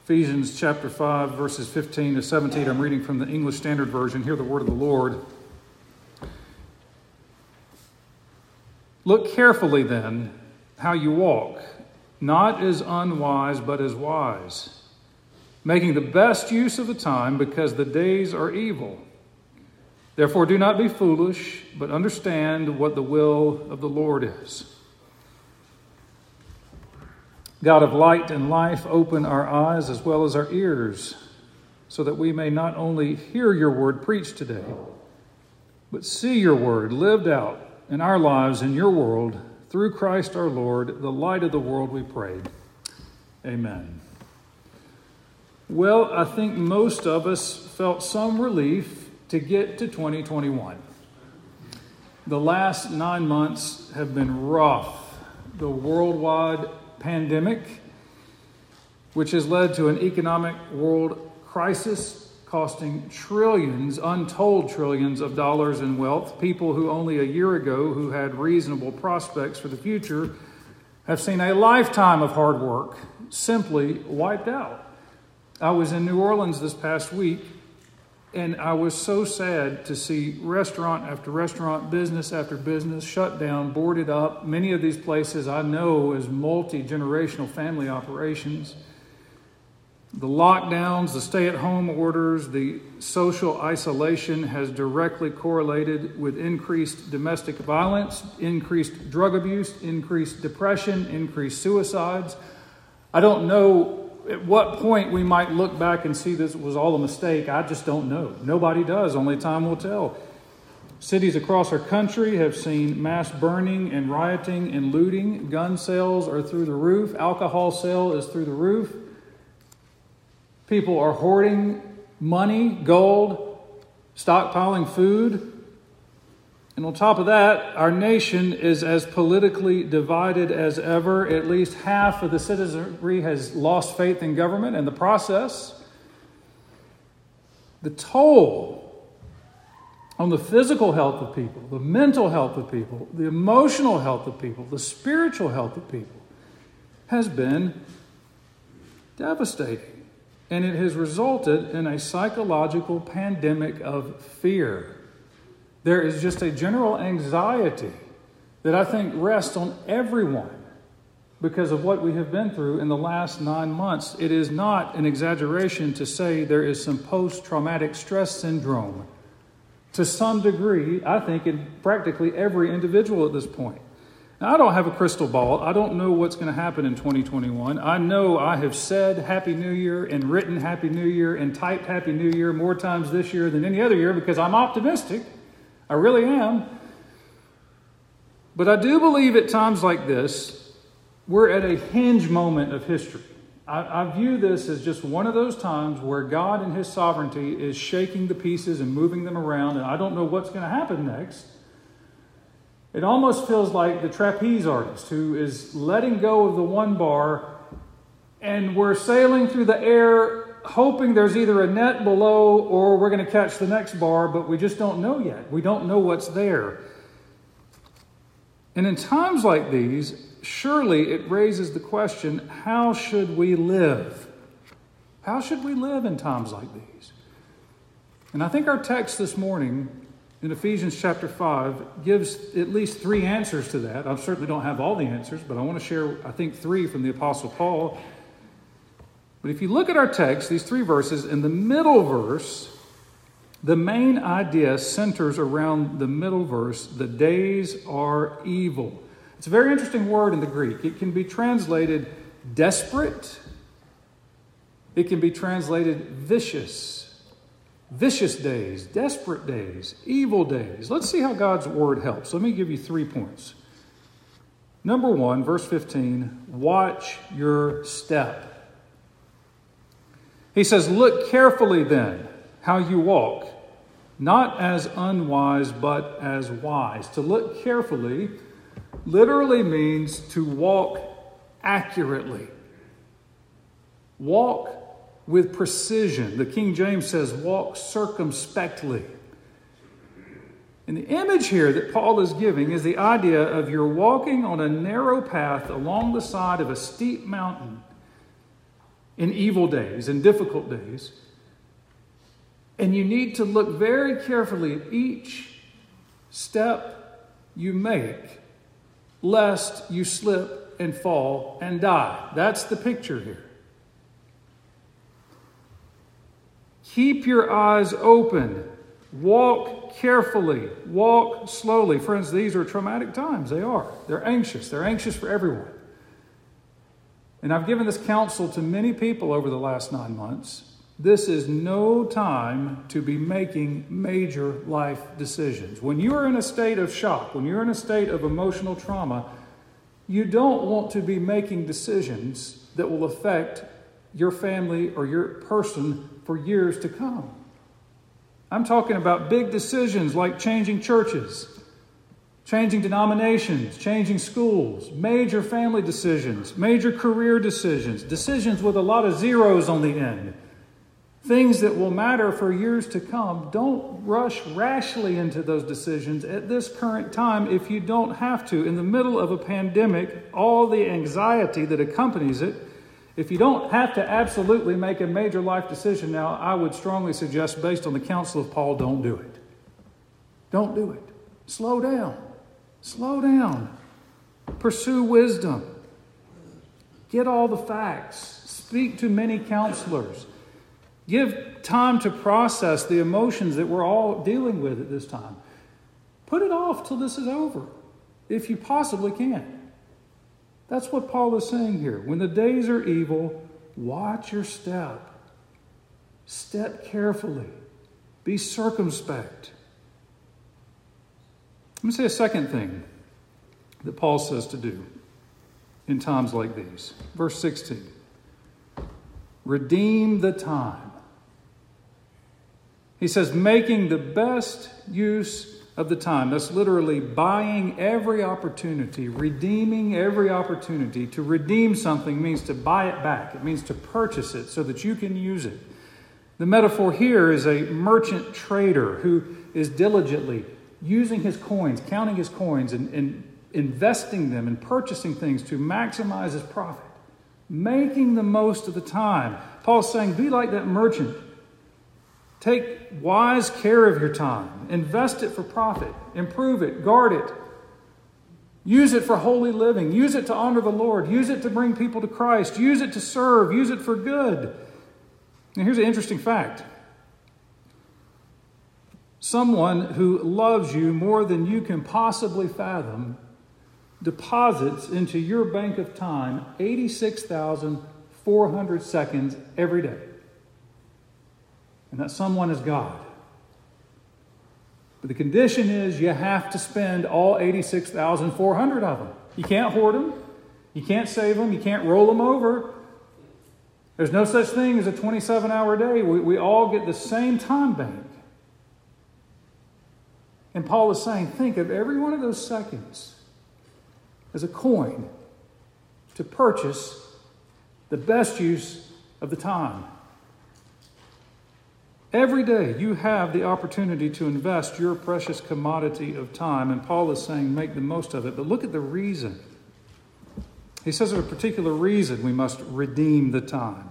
Ephesians chapter 5, verses 15 to 17. I'm reading from the English Standard Version. Hear the word of the Lord. Look carefully then how you walk, not as unwise, but as wise, making the best use of the time, because the days are evil. Therefore do not be foolish, but understand what the will of the Lord is. God of light and life, open our eyes as well as our ears, so that we may not only hear your word preached today, but see your word lived out in our lives in your world, through Christ our Lord, the light of the world, we pray. Amen. Well, I think most of us felt some relief to get to 2021. The last 9 months have been rough. The worldwide pandemic, which has led to an economic world crisis costing trillions, untold trillions of dollars in wealth. People who only a year ago who had reasonable prospects for the future have seen a lifetime of hard work simply wiped out. I was in New Orleans this past week, and I was so sad to see restaurant after restaurant, business after business shut down, boarded up. Many of these places I know as multi-generational family operations. The lockdowns, the stay-at-home orders, the social isolation has directly correlated with increased domestic violence, increased drug abuse, increased depression, increased suicides. I don't know at what point we might look back and see this was all a mistake. I just don't know. Nobody does. Only time will tell. Cities across our country have seen mass burning and rioting and looting. Gun sales are through the roof. Alcohol sale is through the roof. People are hoarding money, gold, stockpiling food. And on top of that, our nation is as politically divided as ever. At least half of the citizenry has lost faith in government in the process. The toll on the physical health of people, the mental health of people, the emotional health of people, the spiritual health of people has been devastating. And it has resulted in a psychological pandemic of fear. There is just a general anxiety that I think rests on everyone because of what we have been through in the last 9 months. It is not an exaggeration to say there is some post-traumatic stress syndrome. To some degree, I think in practically every individual at this point. Now, I don't have a crystal ball. I don't know what's going to happen in 2021. I know I have said Happy New Year and written Happy New Year and typed Happy New Year more times this year than any other year because I'm optimistic. I really am. But I do believe at times like this, we're at a hinge moment of history. I view this as just one of those times where God in His sovereignty is shaking the pieces and moving them around, and I don't know what's going to happen next. It almost feels like the trapeze artist who is letting go of the one bar, and we're sailing through the air hoping there's either a net below or we're going to catch the next bar, but we just don't know yet. We don't know what's there. And in times like these, surely it raises the question, how should we live? How should we live in times like these? And I think our text this morning in Ephesians chapter 5 gives at least 3 answers to that. I certainly don't have all the answers, but I want to share, I think, 3 from the Apostle Paul. But if you look at our text, these 3 verses, in the middle verse, the main idea centers around the middle verse, the days are evil. It's a very interesting word in the Greek. It can be translated desperate. It can be translated vicious. Vicious days, desperate days, evil days. Let's see how God's word helps. Let me give you 3 points. Number 1, verse 15, watch your step. He says, look carefully then how you walk, not as unwise, but as wise. To look carefully literally means to walk accurately. Walk with precision. The King James says, walk circumspectly. And the image here that Paul is giving is the idea of you're walking on a narrow path along the side of a steep mountain. in evil days, in difficult days. And you need to look very carefully at each step you make, lest you slip and fall and die. That's the picture here. Keep your eyes open. Walk carefully. Walk slowly. Friends, these are traumatic times. They are. They're anxious. They're anxious for everyone. And I've given this counsel to many people over the last 9 months. This is no time to be making major life decisions. When you are in a state of shock, when you're in a state of emotional trauma, you don't want to be making decisions that will affect your family or your person for years to come. I'm talking about big decisions like changing churches, changing denominations, changing schools, major family decisions, major career decisions, decisions with a lot of zeros on the end. Things that will matter for years to come. Don't rush rashly into those decisions at this current time if you don't have to. In the middle of a pandemic, all the anxiety that accompanies it, if you don't have to absolutely make a major life decision now, I would strongly suggest, based on the counsel of Paul, don't do it. Don't do it. Slow down. Slow down. Pursue wisdom. Get all the facts. Speak to many counselors. Give time to process the emotions that we're all dealing with at this time. Put it off till this is over, if you possibly can. That's what Paul is saying here. When the days are evil, watch your step. Step carefully. Be circumspect. Let me say a second thing that Paul says to do in times like these. Verse 16. Redeem the time. He says, making the best use of the time. That's literally buying every opportunity, redeeming every opportunity. To redeem something means to buy it back. It means to purchase it so that you can use it. The metaphor here is a merchant trader who is diligently using his coins, counting his coins, and investing them and purchasing things to maximize his profit. Making the most of the time. Paul's saying, be like that merchant. Take wise care of your time. Invest it for profit. Improve it. Guard it. Use it for holy living. Use it to honor the Lord. Use it to bring people to Christ. Use it to serve. Use it for good. Now here's an interesting fact. Someone who loves you more than you can possibly fathom deposits into your bank of time 86,400 seconds every day. And that someone is God. But the condition is you have to spend all 86,400 of them. You can't hoard them. You can't save them. You can't roll them over. There's no such thing as a 27-hour day. We all get the same time bank. And Paul is saying, think of every one of those seconds as a coin to purchase the best use of the time. Every day you have the opportunity to invest your precious commodity of time, and Paul is saying make the most of it. But look at the reason. He says there's a particular reason we must redeem the time.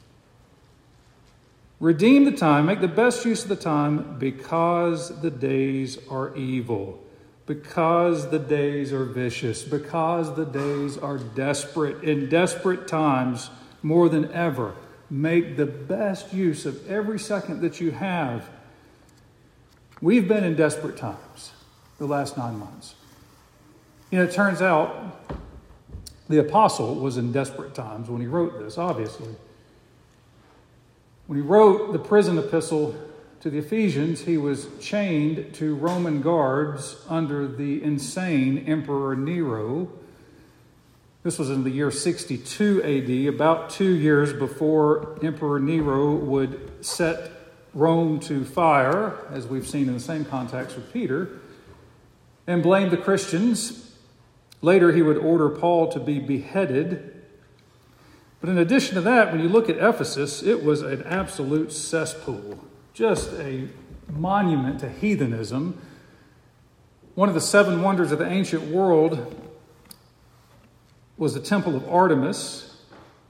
Redeem the time, make the best use of the time because the days are evil, because the days are vicious, because the days are desperate. In desperate times, more than ever, make the best use of every second that you have. We've been in desperate times the last 9 months. You know, it turns out the apostle was in desperate times when he wrote this, obviously. When he wrote the prison epistle to the Ephesians, he was chained to Roman guards under the insane Emperor Nero. This was in the year 62 AD, about 2 years before Emperor Nero would set Rome to fire, as we've seen in the same context with Peter, and blame the Christians. Later, he would order Paul to be beheaded. But in addition to that, when you look at Ephesus, it was an absolute cesspool, just a monument to heathenism. One of the 7 wonders of the ancient world was the temple of Artemis.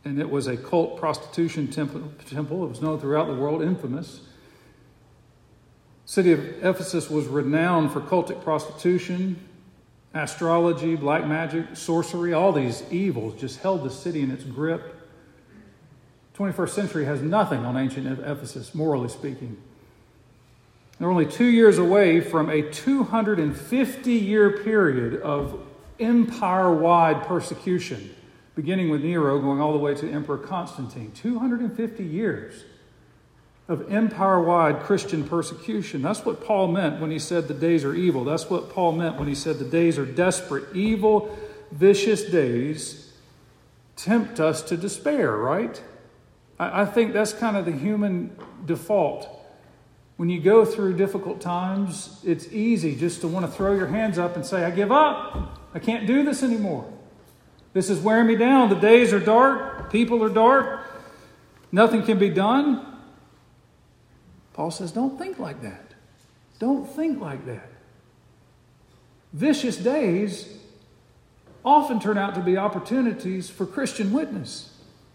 and it was a cult prostitution temple. It was known throughout the world, infamous. The city of Ephesus was renowned for cultic prostitution, astrology, black magic, sorcery. All these evils just held the city in its grip. 21st century has nothing on ancient Ephesus, morally speaking. They're only 2 years away from a 250-year period of empire-wide persecution, beginning with Nero, going all the way to Emperor Constantine. 250 years of empire-wide Christian persecution. That's what Paul meant when he said the days are evil. That's what Paul meant when he said the days are desperate. Evil, vicious days tempt us to despair, right? I think that's kind of the human default. When you go through difficult times, it's easy just to want to throw your hands up and say, I give up. I can't do this anymore. This is wearing me down. The days are dark. People are dark. Nothing can be done. Paul says, don't think like that. Don't think like that. Vicious days often turn out to be opportunities for Christian witness.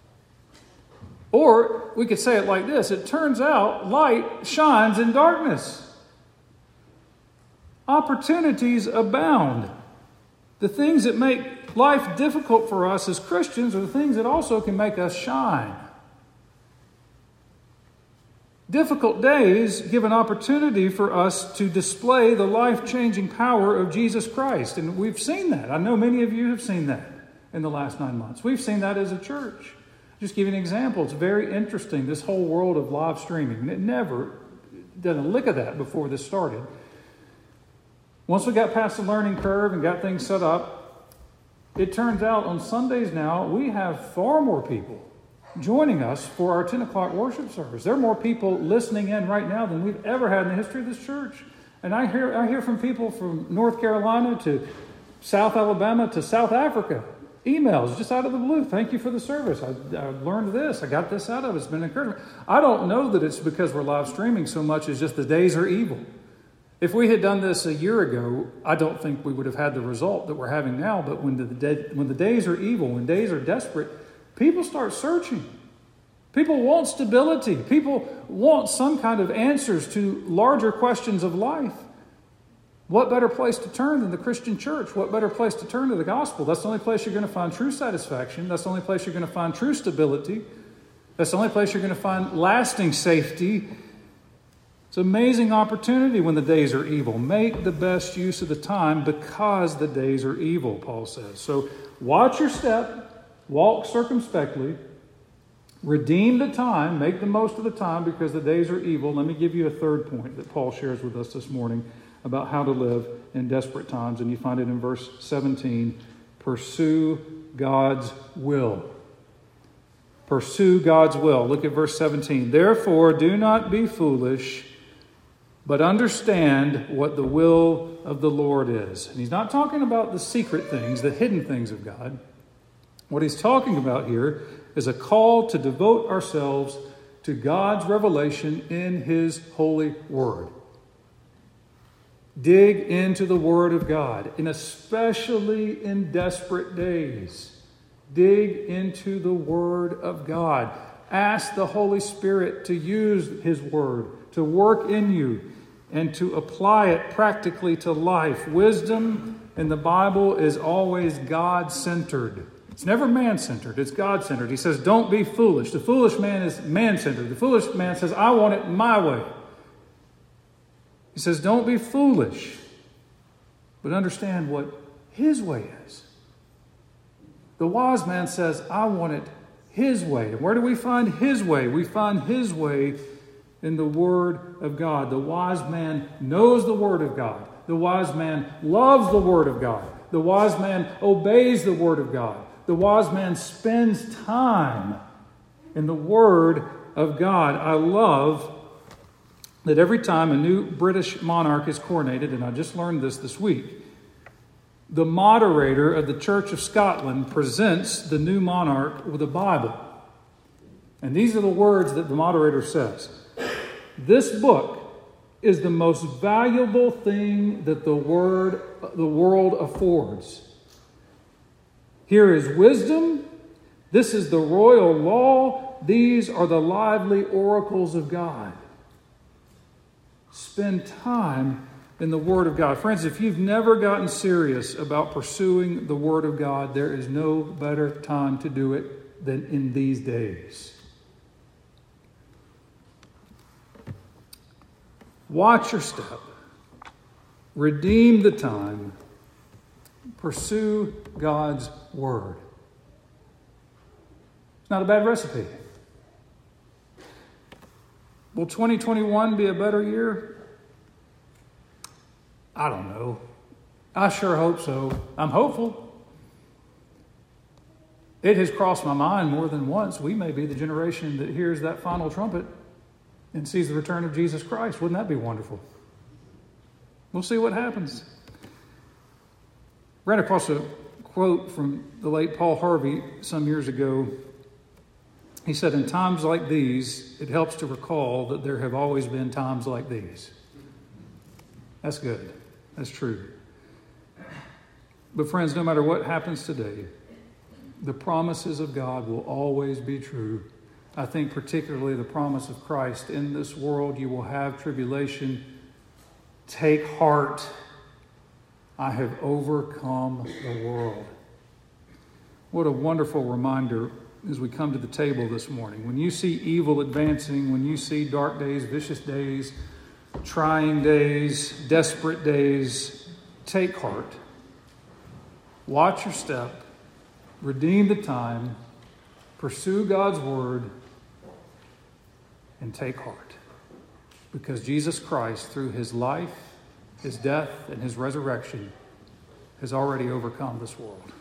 Or we could say it like this: it turns out light shines in darkness. Opportunities abound. The things that make life difficult for us as Christians are the things that also can make us shine. Difficult days give an opportunity for us to display the life-changing power of Jesus Christ. And we've seen that. I know many of you have seen that in the last 9 months. We've seen that as a church. Just give you an example. It's very interesting, this whole world of live streaming. It never did a lick of that before this started. Once we got past the learning curve and got things set up, it turns out on Sundays now, we have far more people joining us for our 10 o'clock worship service. There are more people listening in right now than we've ever had in the history of this church. And I hear from people from North Carolina to South Alabama to South Africa. Emails just out of the blue. Thank you for the service. I learned this. I got this out of it. It's been encouragement. I don't know that it's because we're live streaming so much as just the days are evil. If we had done this a year ago, I don't think we would have had the result that we're having now. But when the days are evil, when days are desperate, people start searching. People want stability. People want some kind of answers to larger questions of life. What better place to turn than the Christian church? What better place to turn to the gospel? That's the only place you're going to find true satisfaction. That's the only place you're going to find true stability. That's the only place you're going to find lasting safety. It's an amazing opportunity when the days are evil. Make the best use of the time because the days are evil, Paul says. So watch your step, walk circumspectly, redeem the time, make the most of the time because the days are evil. Let me give you a third point that Paul shares with us this morning about how to live in desperate times. And you find it in verse 17. Pursue God's will. Pursue God's will. Look at verse 17. Therefore, do not be foolish, but understand what the will of the Lord is. And he's not talking about the secret things, the hidden things of God. What he's talking about here is a call to devote ourselves to God's revelation in his holy word. Dig into the Word of God, and especially in desperate days. Dig into the Word of God. Ask the Holy Spirit to use His Word, to work in you, and to apply it practically to life. Wisdom in the Bible is always God-centered. It's never man-centered, it's God-centered. He says, don't be foolish. The foolish man is man-centered. The foolish man says, I want it my way. He says, don't be foolish, but understand what his way is. The wise man says, I want it his way. And where do we find his way? We find his way in the Word of God. The wise man knows the Word of God. The wise man loves the Word of God. The wise man obeys the Word of God. The wise man spends time in the Word of God. I love that every time a new British monarch is coronated, and I just learned this week, the moderator of the Church of Scotland presents the new monarch with a Bible. And these are the words that the moderator says. This book is the most valuable thing that the world affords. Here is wisdom This is the royal law. These are the lively oracles of God. Spend time in the Word of God. Friends, if you've never gotten serious about pursuing the Word of God, there is no better time to do it than in these days. Watch your step. Redeem the time. Pursue God's Word. It's not a bad recipe. Will 2021 be a better year? I don't know. I sure hope so. I'm hopeful. It has crossed my mind more than once. We may be the generation that hears that final trumpet and sees the return of Jesus Christ. Wouldn't that be wonderful? We'll see what happens. Ran across a quote from the late Paul Harvey some years ago. He said, in times like these, it helps to recall that there have always been times like these. That's good. That's true. But friends, no matter what happens today, the promises of God will always be true. I think particularly the promise of Christ. In this world you will have tribulation. Take heart. I have overcome the world. What a wonderful reminder as we come to the table this morning. When you see evil advancing, when you see dark days, vicious days, trying days, desperate days, take heart. Watch your step. Redeem the time. Pursue God's Word. And take heart. Because Jesus Christ, through His life, His death, and His resurrection, has already overcome this world.